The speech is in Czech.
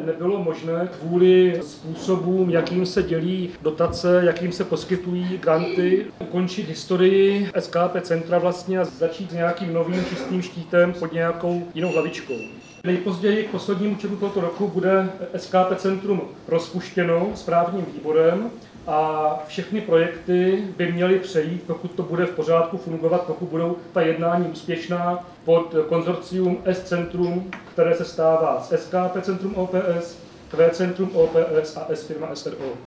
nebylo možné kvůli způsobům, jakým se dělí dotace, jakým se poskytují granty, ukončit historii SKP centra vlastně a začít s nějakým novým čistým štítem pod nějakou jinou hlavičkou. Nejpozději k poslednímu červnu tohoto roku bude SKP centrum rozpuštěno správním výborem a všechny projekty by měly přejít, pokud to bude v pořádku fungovat, pokud budou ta jednání úspěšná, pod konzorcium S-centrum, které se stává z SKP centrum OPS, Q centrum OPS a S firma SRO.